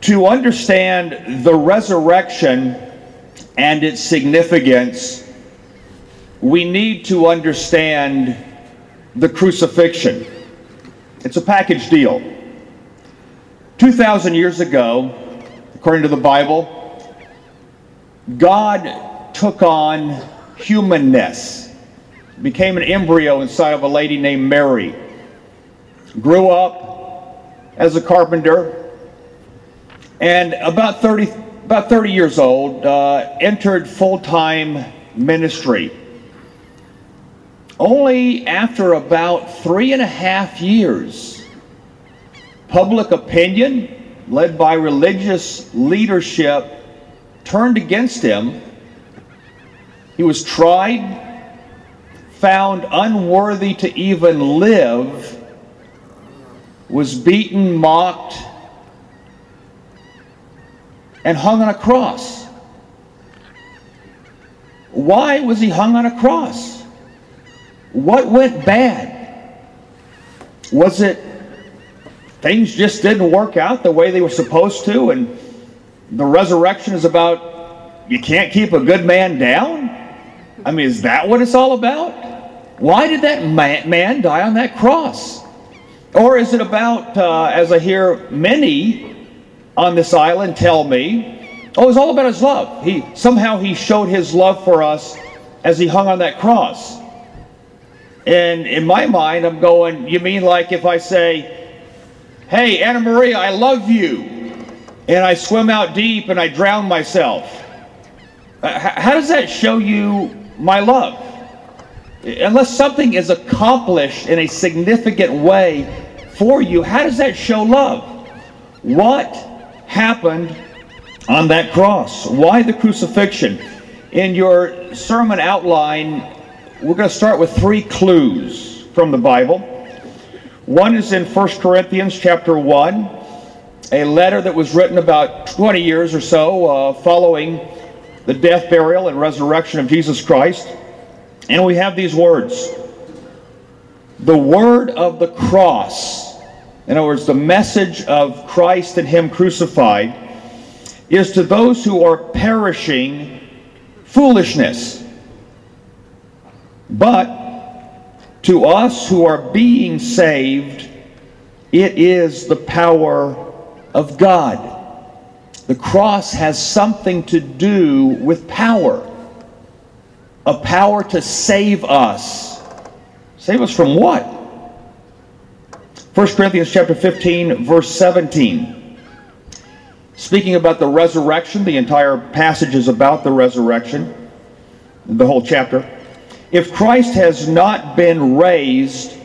To understand the resurrection and its significance, we need to understand the crucifixion. It's a package deal. 2,000 years ago, according to the Bible, God took on humanness, became an embryo inside of a lady named Mary, grew up as a carpenter, and about 30 years old, entered full-time ministry. Only after about 3.5 years, public opinion, led by religious leadership, turned against him. He was tried, found unworthy to even live, was beaten, mocked, and hung on a cross. Why was he hung on a cross? What went bad? Was it things just didn't work out the way they were supposed to, and the resurrection is about you can't keep a good man down? I mean, is that what it's all about? Why did that man die on that cross? Or is it about, as I hear many on this island tell me, oh, it's all about his love. Somehow he showed his love for us as he hung on that cross. And in my mind, I'm going, you mean like if I say, hey, Anna Maria, I love you, and I swim out deep and I drown myself. How does that show you my love? Unless something is accomplished in a significant way for you, how does that show love? What happened on that cross? Why the crucifixion? In your sermon outline, we're going to start with 3 clues from the Bible. One is in 1 Corinthians chapter 1, a letter that was written about 20 years or so following the death, burial, and resurrection of Jesus Christ. And we have these words. The word of the cross, in other words, the message of Christ and Him crucified, is to those who are perishing foolishness. But to us who are being saved, it is the power of God. The cross has something to do with power. A power to save us. Save us from what? 1 Corinthians chapter 15, verse 17. Speaking about the resurrection, the entire passage is about the resurrection, the whole chapter. If Christ has not been raised,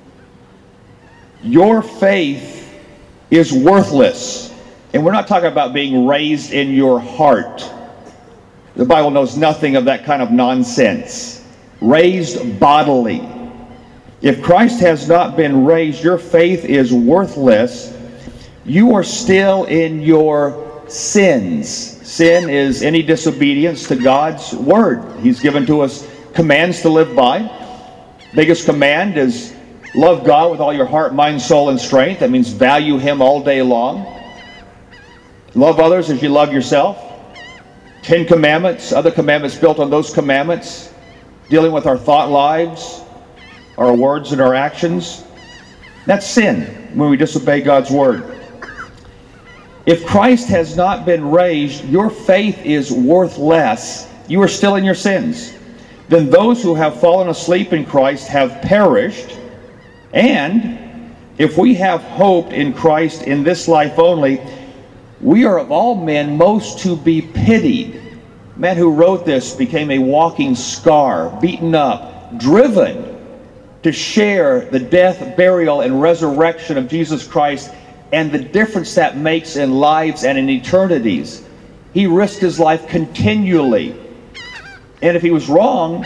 your faith is worthless. And we're not talking about being raised in your heart. The Bible knows nothing of that kind of nonsense. Raised bodily. If Christ has not been raised, your faith is worthless. You are still in your sins. Sin is any disobedience to God's word. He's given to us commands to live by. Biggest command is love God with all your heart, mind, soul, and strength. That means value Him all day long. Love others as you love yourself. 10 commandments, other commandments built on those commandments, dealing with our thought lives, our words and our actions. That's sin when we disobey God's word. If Christ has not been raised, your faith is worthless. You are still in your sins. Then those who have fallen asleep in Christ have perished. And if we have hoped in Christ in this life only, we are of all men most to be pitied. The man who wrote this became a walking scar, beaten up, driven to share the death, burial, and resurrection of Jesus Christ and the difference that makes in lives and in eternities. He risked his life continually. And if he was wrong,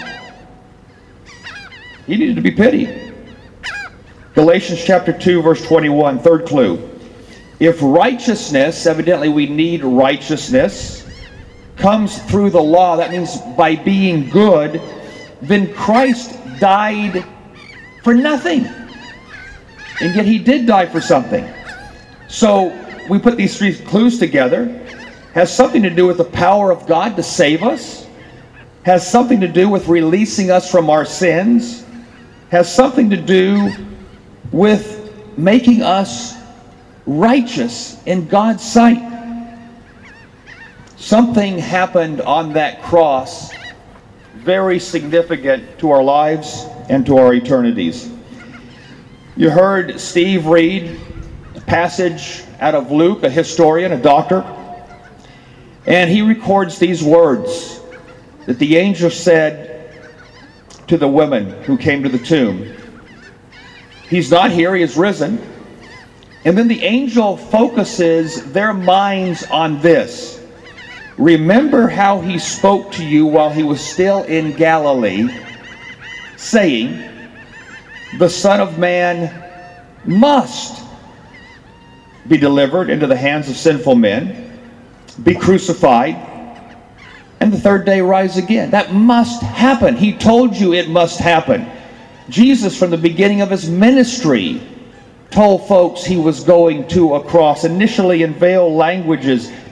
he needed to be pitied. Galatians chapter 2, verse 21, third clue. If righteousness, evidently we need righteousness, comes through the law, that means by being good, then Christ died for nothing. And yet He did die for something. So we put these three clues together, has something to do with the power of God to save us, has something to do with releasing us from our sins, has something to do with making us righteous in God's sight. Something happened on that cross very significant to our lives and to our eternities. You heard Steve read a passage out of Luke, a historian, a doctor, and he records these words that the angel said to the women who came to the tomb. He's not here, he is risen. And then the angel focuses their minds on this. Remember how he spoke to you while he was still in Galilee, saying, the Son of Man must be delivered into the hands of sinful men, be crucified, and the third day rise again. That must happen. He told you it must happen. Jesus, from the beginning of his ministry, told folks he was going to a cross, initially in veiled language,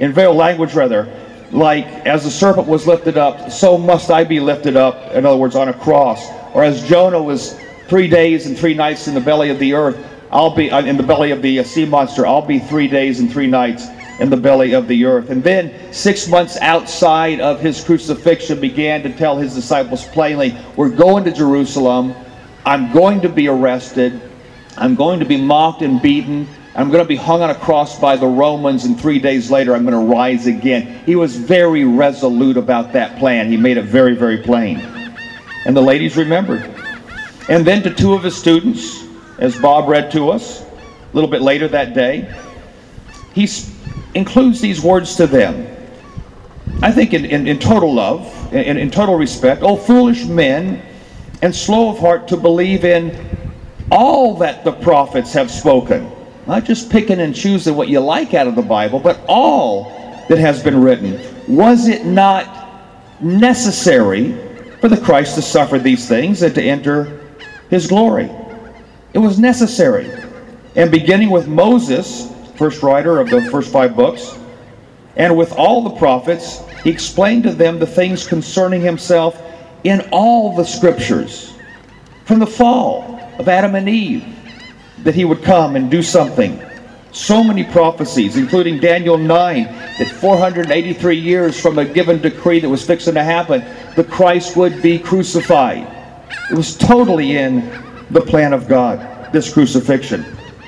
like, as the serpent was lifted up, so must I be lifted up, in other words, on a cross. Or as Jonah was 3 days and 3 nights in the belly of the earth, I'll be in the belly of the sea monster, I'll be 3 days and 3 nights in the belly of the earth. And then 6 months outside of his crucifixion began to tell his disciples plainly, we're going to Jerusalem, I'm going to be arrested, I'm going to be mocked and beaten, I'm going to be hung on a cross by the Romans, and 3 days later I'm going to rise again. He was very resolute about that plan. He made it very, very plain. And the ladies remembered. And then to 2 of his students, as Bob read to us a little bit later that day, he includes these words to them. I think in total love, in total respect. Oh, foolish men, and slow of heart to believe in all that the prophets have spoken. Not just picking and choosing what you like out of the Bible, but all that has been written. Was it not necessary for the Christ to suffer these things and to enter his glory? It was necessary. And beginning with Moses, first writer of the first 5 books, and with all the prophets, he explained to them the things concerning himself in all the scriptures, from the fall of Adam and Eve, that he would come and do something. So many prophecies, including Daniel 9, that 483 years from a given decree that was fixing to happen, the Christ would be crucified. It was totally in the plan of God, this crucifixion.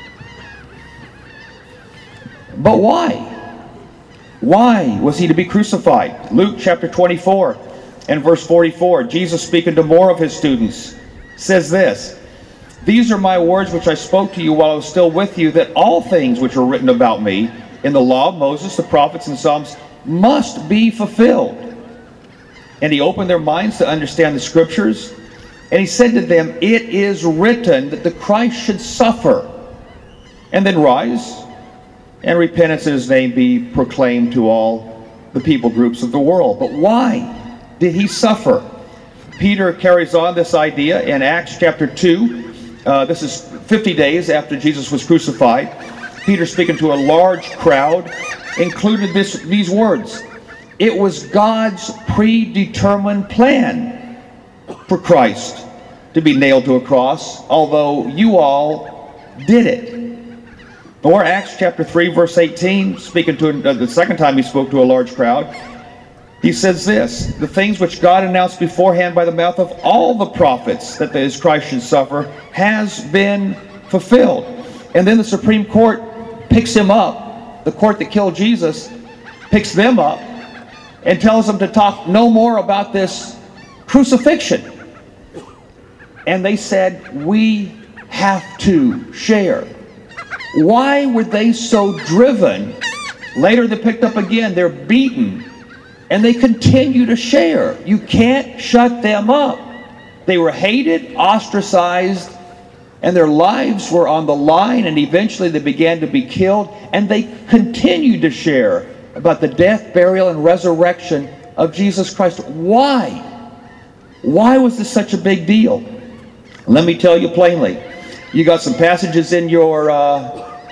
But why? Why was he to be crucified? Luke chapter 24 and verse 44, Jesus speaking to more of his students, says this, these are my words which I spoke to you while I was still with you, that all things which are written about me in the law of Moses, the prophets, and Psalms must be fulfilled. And he opened their minds to understand the scriptures. And he said to them, it is written that the Christ should suffer and then rise, and repentance in his name be proclaimed to all the people groups of the world. But why did he suffer? Peter carries on this idea in Acts chapter 2. This is 50 days after Jesus was crucified. Peter, speaking to a large crowd, included these words. It was God's predetermined plan for Christ to be nailed to a cross, although you all did it. Or Acts chapter 3, verse 18, speaking to the second time he spoke to a large crowd, he says this, the things which God announced beforehand by the mouth of all the prophets that his Christ should suffer has been fulfilled. And then the Supreme Court picks him up, the court that killed Jesus picks them up and tells them to talk no more about this crucifixion. And they said, we have to share. Why were they so driven? Later they're picked up again, they're beaten, and they continue to share. You can't shut them up. They were hated, ostracized, and their lives were on the line, and eventually they began to be killed, and they continued to share about the death, burial, and resurrection of Jesus Christ. Why? Why was this such a big deal? Let me tell you plainly. You got some passages in your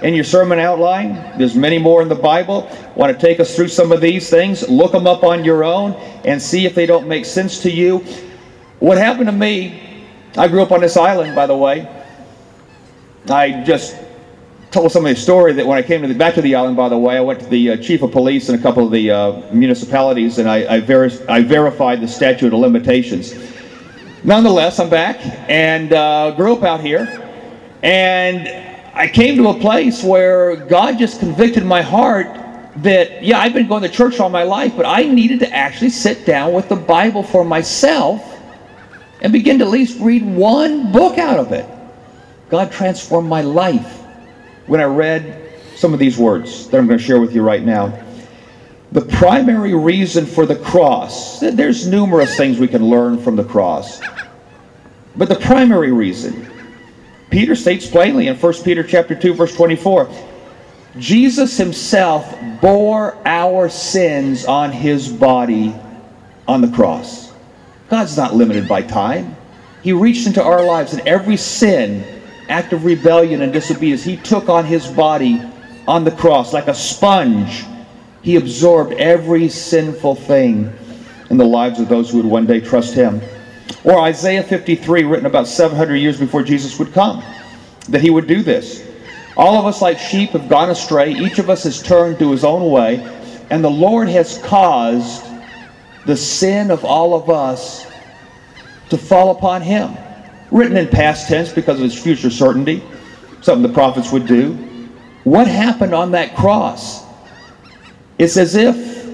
in your sermon outline. There's many more in the Bible. Want to take us through some of these things? Look them up on your own and see if they don't make sense to you. What happened to me, I grew up on this island, by the way. I just told somebody a story that when I came back to the island, by the way, I went to the chief of police in a couple of the municipalities, and I verified the statute of limitations. Nonetheless, I'm back and grew up out here. And I came to a place where God just convicted my heart that, yeah, I've been going to church all my life, but I needed to actually sit down with the Bible for myself and begin to at least read one book out of it. God transformed my life when I read some of these words that I'm going to share with you right now. The primary reason for the cross, there's numerous things we can learn from the cross, but the primary reason, Peter states plainly in 1 Peter chapter 2, verse 24, Jesus himself bore our sins on his body on the cross. God's not limited by time. He reached into our lives, and every sin, act of rebellion and disobedience, he took on his body on the cross. Like a sponge, he absorbed every sinful thing in the lives of those who would one day trust him. Or Isaiah 53, written about 700 years before Jesus would come, that he would do this. All of us like sheep have gone astray. Each of us has turned to his own way. And the Lord has caused the sin of all of us to fall upon him. Written in past tense because of his future certainty. Something the prophets would do. What happened on that cross? It's as if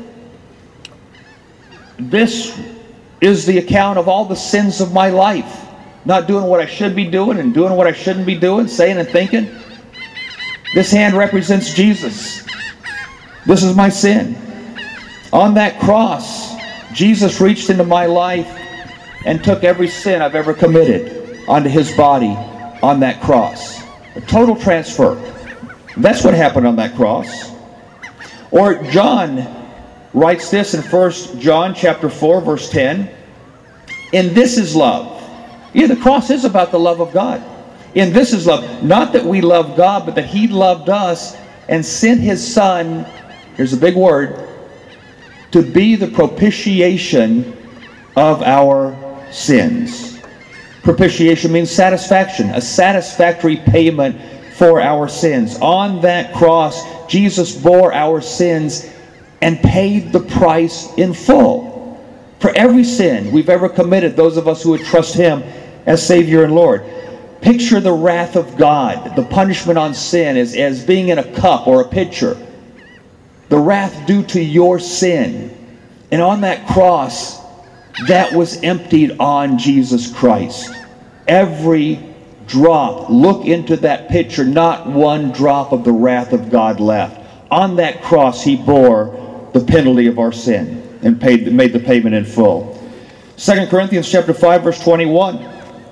this is the account of all the sins of my life. Not doing what I should be doing and doing what I shouldn't be doing, saying and thinking. This hand represents Jesus. This is my sin. On that cross, Jesus reached into my life and took every sin I've ever committed onto his body on that cross. A total transfer. That's what happened on that cross. Or John writes this in 1 John chapter 4, verse 10. And this is love. Yeah, the cross is about the love of God. And this is love. Not that we love God, but that he loved us and sent his Son, here's a big word, to be the propitiation of our sins. Propitiation means satisfaction, a satisfactory payment for our sins. On that cross, Jesus bore our sins and paid the price in full for every sin we've ever committed, those of us who would trust him as Savior and Lord. Picture the wrath of God, the punishment on sin as being in a cup or a pitcher. The wrath due to your sin. And on that cross, that was emptied on Jesus Christ. Every drop, look into that pitcher, not one drop of the wrath of God left. On that cross, he bore the penalty of our sin and made the payment in full. 2 Corinthians chapter 5, verse 21.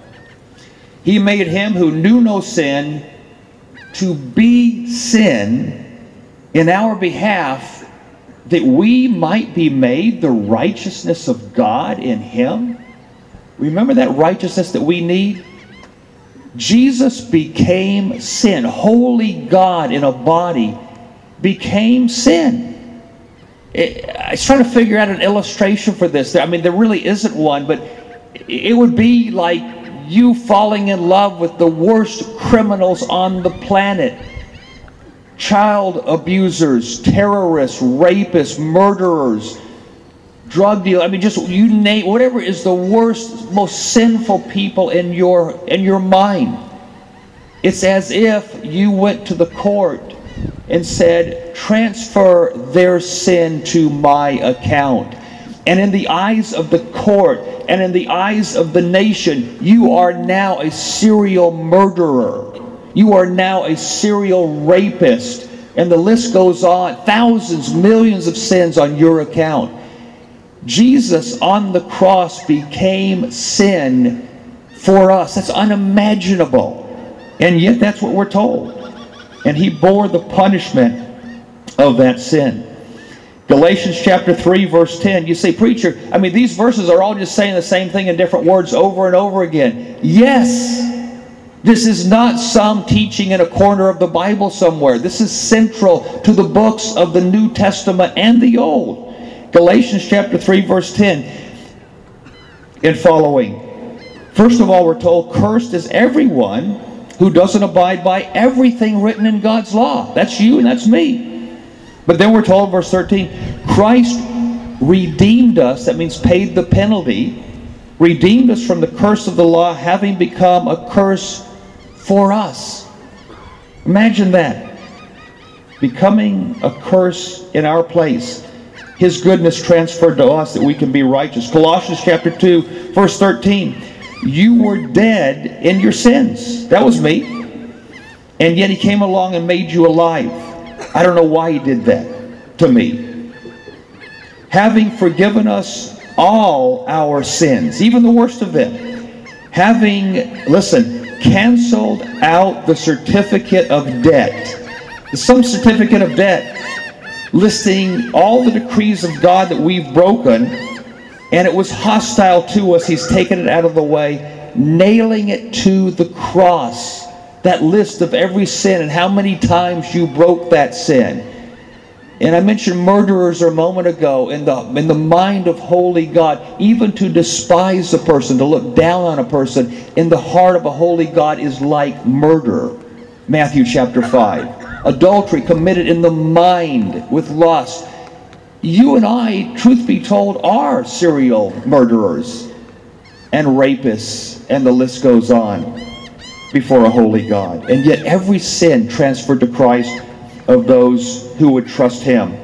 He made him who knew no sin to be sin in our behalf, that we might be made the righteousness of God in him. Remember that righteousness that we need? Jesus became sin. Holy God in a body became sin. I was trying to figure out an illustration for this. I mean, there really isn't one, but it would be like you falling in love with the worst criminals on the planet. Child abusers, terrorists, rapists, murderers, drug dealers. I mean, just you name whatever is the worst, most sinful people in your mind. It's as if you went to the court and said, transfer their sin to my account. And in the eyes of the court and in the eyes of the nation, you are now a serial murderer. You are now a serial rapist. And the list goes on. Thousands, millions of sins on your account. Jesus on the cross became sin for us. That's unimaginable. And yet that's what we're told. And he bore the punishment of that sin. Galatians chapter 3, verse 10. You say, preacher, I mean, these verses are all just saying the same thing in different words over and over again. Yes, This is not some teaching in a corner of the Bible somewhere. This is central to the books of the New Testament and the Old. Galatians chapter 3, verse 10 and following. First of all, we're told, cursed is everyone who doesn't abide by everything written in God's law. That's you and that's me. But then we're told, verse 13, Christ redeemed us, that means paid the penalty, redeemed us from the curse of the law, having become a curse for us. Imagine that. Becoming a curse in our place. His goodness transferred to us that we can be righteous. Colossians chapter 2, verse 13. You were dead in your sins. That was me. And yet He came along and made you alive. I don't know why He did that to me. Having forgiven us all our sins, even the worst of them. Having, listen, canceled out the certificate of debt. Some certificate of debt listing all the decrees of God that we've broken, and it was hostile to us. He's taken it out of the way, nailing it to the cross. That list of every sin and how many times you broke that sin. And I mentioned murderers a moment ago. In the mind of holy God, even to despise a person, to look down on a person, in the heart of a holy God is like murder. Matthew chapter 5. Adultery committed in the mind with lust. You and I, truth be told, are serial murderers and rapists, and the list goes on before a holy God. And yet every sin transferred to Christ of those who would trust Him.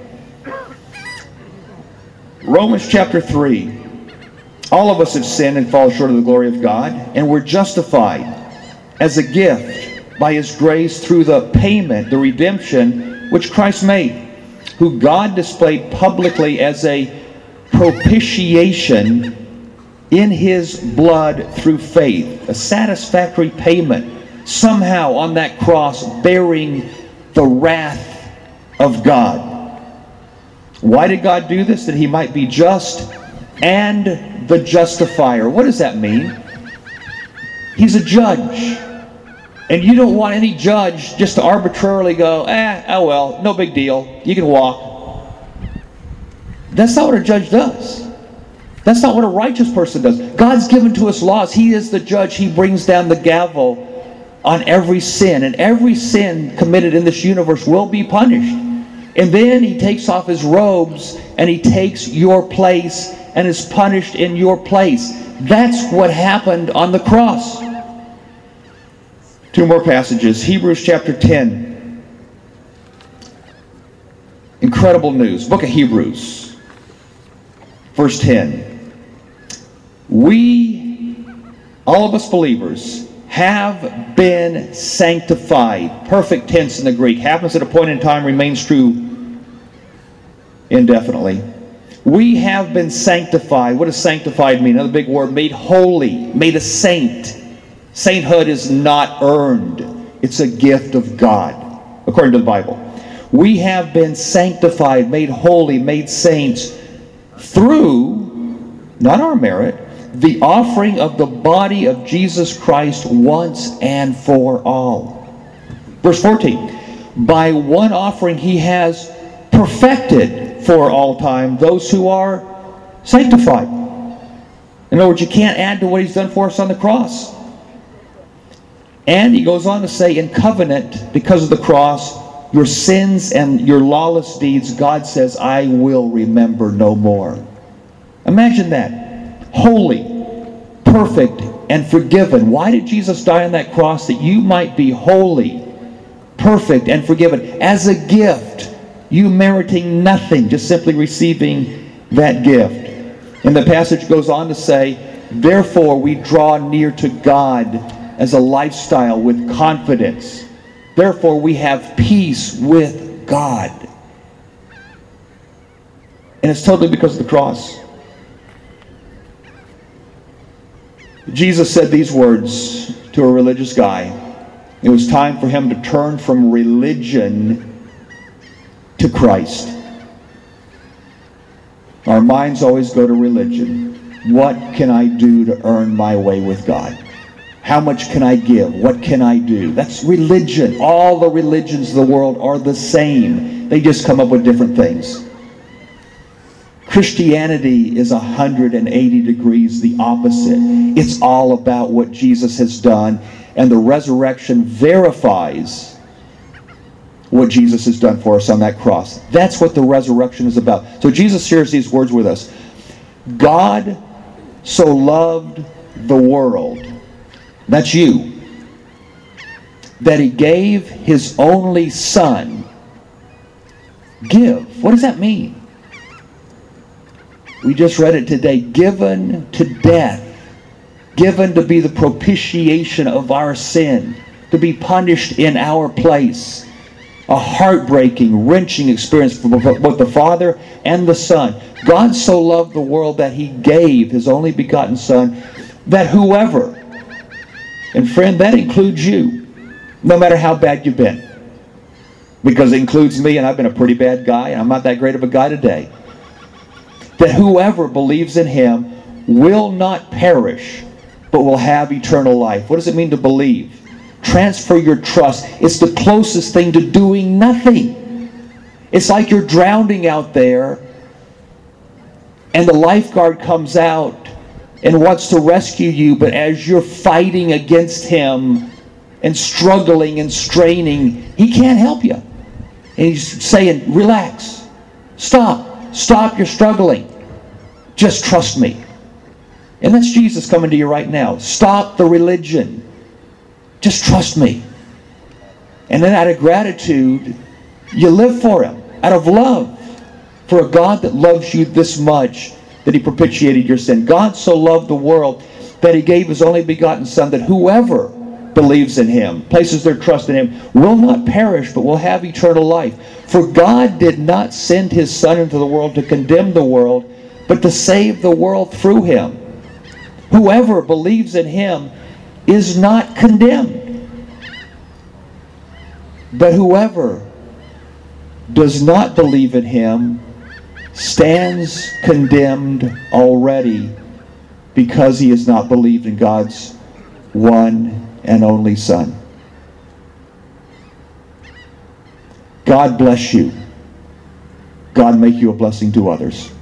Romans chapter 3. All of us have sinned and fall short of the glory of God, and we're justified as a gift by His grace through the payment, the redemption, which Christ made, who God displayed publicly as a propitiation in His blood through faith, a satisfactory payment, somehow on that cross bearing the wrath of God. Why did God do this? That He might be just and the justifier. What does that mean? He's a judge. And you don't want any judge just to arbitrarily go, oh well, no big deal, you can walk. That's not what a judge does. That's not what a righteous person does. God's given to us laws. He is the judge. He brings down the gavel on every sin. And every sin committed in this universe will be punished. And then He takes off His robes and He takes your place and is punished in your place. That's what happened on the cross. Two more passages. Hebrews chapter 10. Incredible news. Book of Hebrews. Verse 10. We, all of us believers, have been sanctified. Perfect tense in the Greek. Happens at a point in time, remains true indefinitely. We have been sanctified. What does sanctified mean? Another big word. Made holy. Made a saint. Sainthood is not earned. It's a gift of God, according to the Bible. We have been sanctified, made holy, made saints through, not our merit, the offering of the body of Jesus Christ once and for all. Verse 14. By one offering He has perfected for all time those who are sanctified. In other words, you can't add to what He's done for us on the cross. And He goes on to say, in covenant, because of the cross, your sins and your lawless deeds, God says, I will remember no more. Imagine that. Holy, perfect, and forgiven. Why did Jesus die on that cross? That you might be holy, perfect, and forgiven. As a gift, you meriting nothing, just simply receiving that gift. And the passage goes on to say, therefore we draw near to God as a lifestyle with confidence. Therefore we have peace with God. And it's totally because of the cross. Jesus said these words to a religious guy. It was time for him to turn from religion to Christ. Our minds always go to religion. What can I do to earn my way with God? How much can I give? What can I do? That's religion. All the religions of the world are the same. They just come up with different things. Christianity is 180 degrees the opposite. It's all about what Jesus has done, and the resurrection verifies what Jesus has done for us on that cross. That's what the resurrection is about. So Jesus shares these words with us. God so loved the world, that's you, that he gave his only Son. Give. What does that mean? We just read it today. Given to death. Given to be the propitiation of our sin. To be punished in our place. A heartbreaking, wrenching experience for both the Father and the Son. God so loved the world that he gave his only begotten Son, that whoever, and friend, that includes you, no matter how bad you've been. Because it includes me, and I've been a pretty bad guy, and I'm not that great of a guy today. That whoever believes in him will not perish, but will have eternal life. What does it mean to believe? Transfer your trust. It's the closest thing to doing nothing. It's like you're drowning out there, and the lifeguard comes out and wants to rescue you, but as you're fighting against him and struggling and straining, he can't help you. And he's saying, relax. Stop your struggling. Just trust me. And that's Jesus coming to you right now. Stop the religion. Just trust me. And then out of gratitude, you live for him. Out of love for a God that loves you this much, that he propitiated your sin. God so loved the world that he gave his only begotten Son, that whoever believes in him, places their trust in him, will not perish, but will have eternal life. For God did not send his Son into the world to condemn the world, but to save the world through him. Whoever believes in him is not condemned. But whoever does not believe in him stands condemned already, because he has not believed in God's one and only Son. God bless you. God make you a blessing to others.